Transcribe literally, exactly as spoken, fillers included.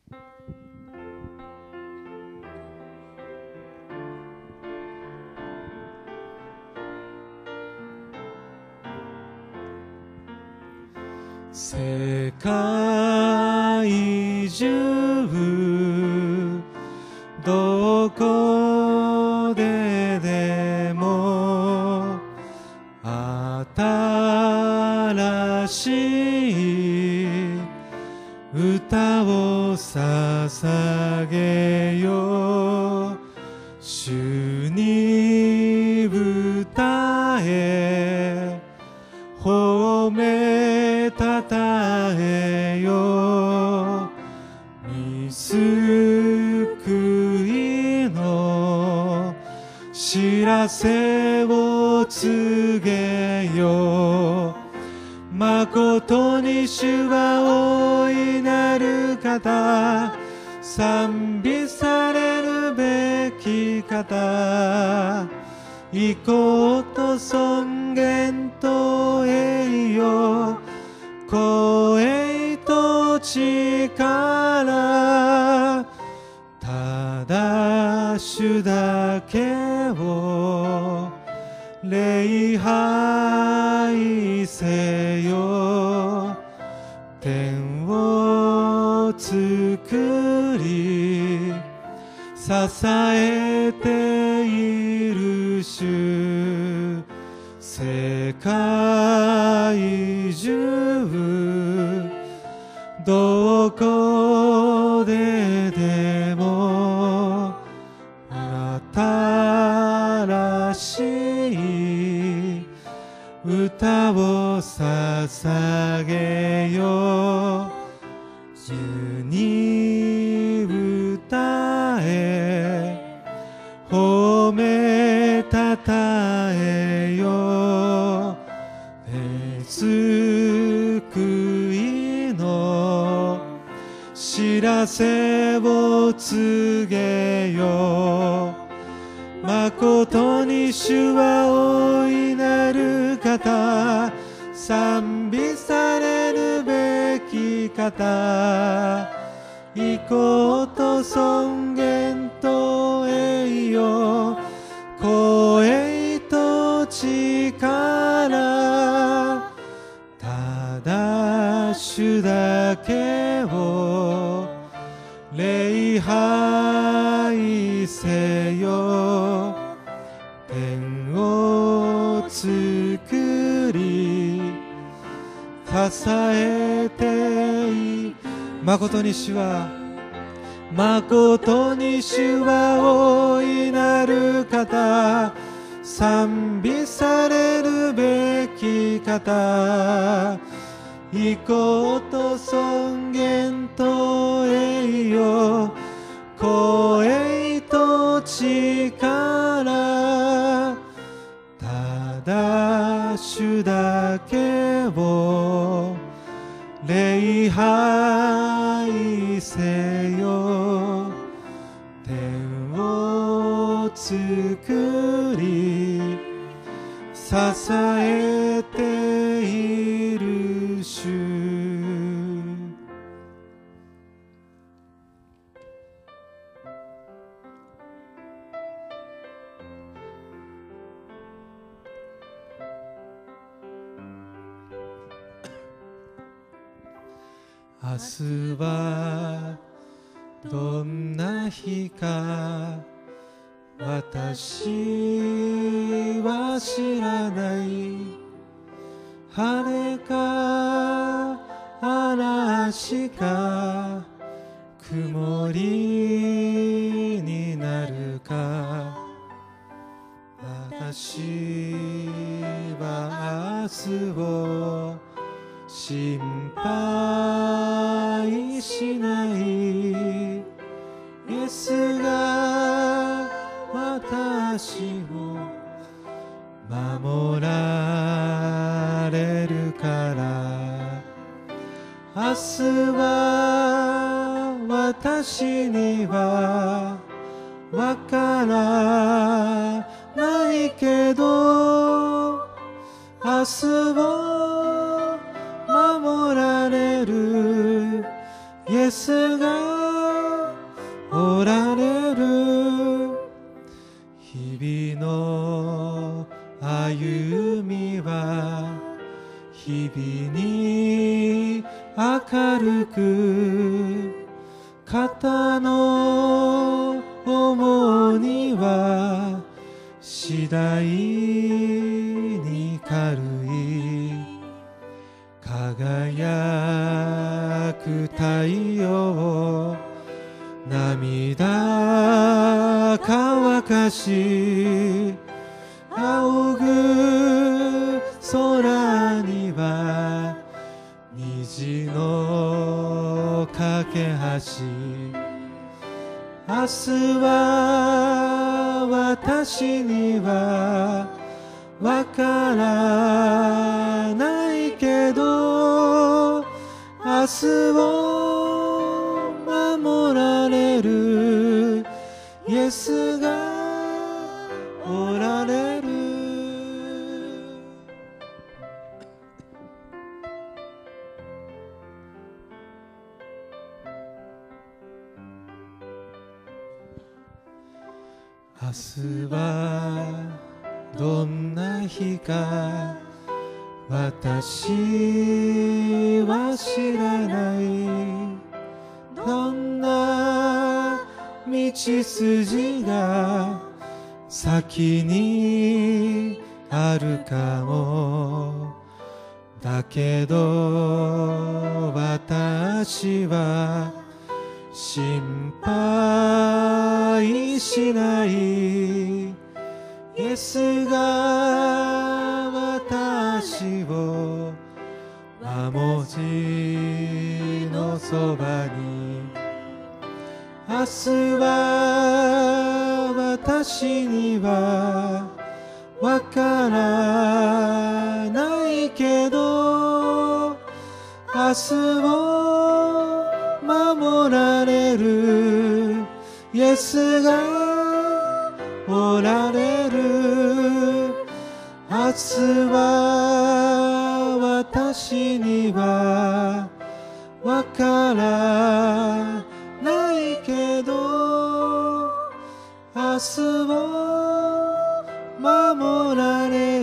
世界中どこででも新しい歌を捧げよう。主に歌え、褒めたたえよ。御救いの知らせを告げよ。まことに主は大いなる方、賛美されるべき方。意向と尊厳と栄誉、光栄と力、ただ主だけを礼拝せよ。天を作り支えている主、世界中どこででも新しい歌を捧げよ。主に歌え、褒めたたえよ。救いの知らせを告げよ。まことに主は大いなる方、賛美されるべき方。意向と尊厳と栄誉、光栄と力、ただ主だけを礼拝せよ。天を作り支えてい、誠に主は誠に主は大いなる方、賛美されるべき方。意向と尊厳と栄誉、光栄と力、ただ主だけを礼拝せよ。天を作り支えている主。明日はどんな日か私は知らない。晴れか嵐か曇りになるか、私は明日を心配しない。イエスが私を守られるから。明日は私にはわからないけど、明日を守られるイエスがおられる。日々の歩みは日々に明るく、肩の重荷は次第に軽い。輝く太陽、涙乾かし、仰ぐ空には虹の架け橋。明日は私にはわからないけど、明日を守られるイエスがおられる。明日はどんな日か私は知らない。どんな道筋が先にあるかも。だけど私は心配しない。イエスが私を守りのそばに。明日は私にはわからないけど、明日を守られるイエスがおられる。明日は私にはわからないけど、明日を守られる